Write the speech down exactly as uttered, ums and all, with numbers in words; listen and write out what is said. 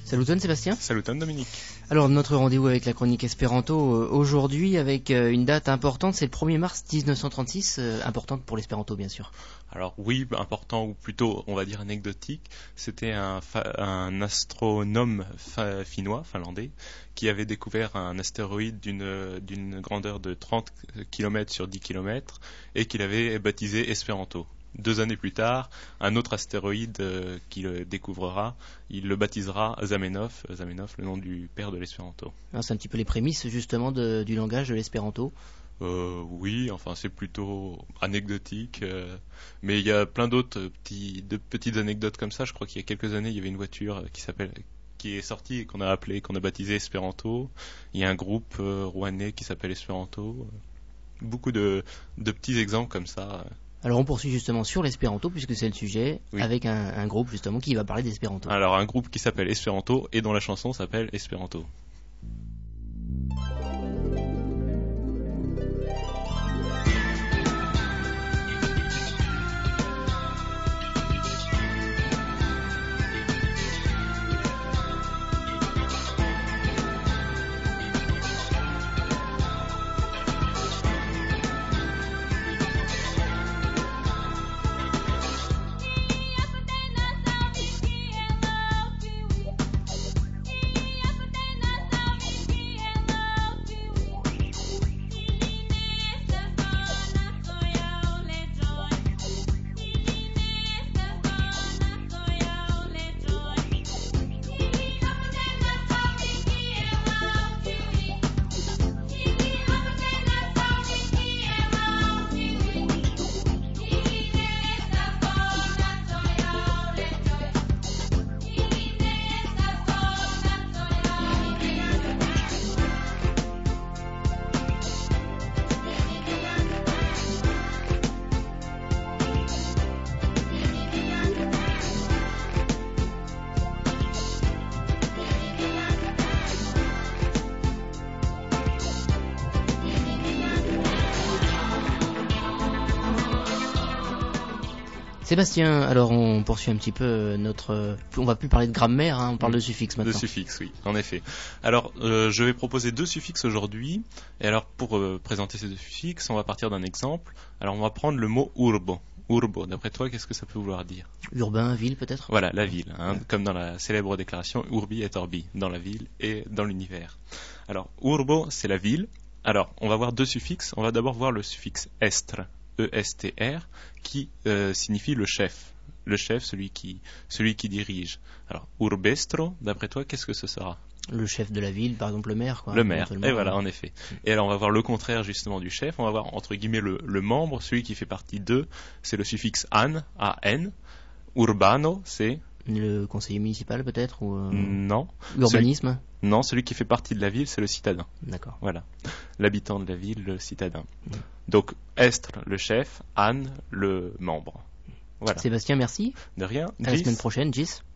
Saluton Sébastien. Saluton Dominique. Alors notre rendez-vous avec la chronique espéranto euh, aujourd'hui avec euh, une date importante, c'est le premier mars dix-neuf cent trente-six, euh, importante pour l'espéranto bien sûr. Alors oui, important ou plutôt on va dire anecdotique, c'était un, fa- un astronome fa- finnois, finlandais, qui avait découvert un astéroïde d'une, d'une grandeur de trente kilomètres sur dix kilomètres et qu'il avait baptisé Espéranto. Deux années plus tard, un autre astéroïde euh, qu'il découvrira, il le baptisera Zamenhof, Zamenhof, le nom du père de l'espéranto. Alors, c'est un petit peu les prémices justement de, du langage de l'espéranto. Euh, oui, enfin c'est plutôt anecdotique, euh, mais il y a plein d'autres petits, de petites anecdotes comme ça. Je crois qu'il y a quelques années, il y avait une voiture qui s'appelle, qui est sortie et qu'on a appelé, qu'on a baptisé Espéranto. Il y a un groupe euh, rouennais qui s'appelle Espéranto. Beaucoup de, de petits exemples comme ça. Alors on poursuit justement sur l'espéranto puisque c'est le sujet, oui. Avec un, un groupe justement qui va parler d'espéranto. Alors un groupe qui s'appelle Espéranto et dont la chanson s'appelle Espéranto. Sébastien, alors on poursuit un petit peu notre... On va plus parler de grammaire, hein, on parle de suffixes maintenant. De suffixes, oui, en effet. Alors, euh, je vais proposer deux suffixes aujourd'hui. Et alors, pour euh, présenter ces deux suffixes, on va partir d'un exemple. Alors, on va prendre le mot urbo. Urbo, d'après toi, qu'est-ce que ça peut vouloir dire ? Urbain, ville peut-être ? Voilà, la ville, hein, ouais. Comme dans la célèbre déclaration Urbi et Orbi, dans la ville et dans l'univers. Alors, urbo, c'est la ville. Alors, on va voir deux suffixes. On va d'abord voir le suffixe estre. E S T R, qui euh, signifie le chef. Le chef, celui qui, celui qui dirige. Alors, urbestro, d'après toi, qu'est-ce que ce sera ? Le chef de la ville, par exemple le maire, quoi. Le maire, et voilà, en effet. Et alors, on va voir le contraire, justement, du chef. On va voir, entre guillemets, le, le membre, celui qui fait partie d'eux. C'est le suffixe an, A N. Urbano, c'est... Le conseiller municipal, peut-être ou euh... Non. L'urbanisme celui... Non, celui qui fait partie de la ville, c'est le citadin. D'accord. Voilà. L'habitant de la ville, le citadin. Mmh. Donc, estre, le chef, Anne, le membre. Voilà. Sébastien, merci. De rien. À la semaine prochaine, Gis.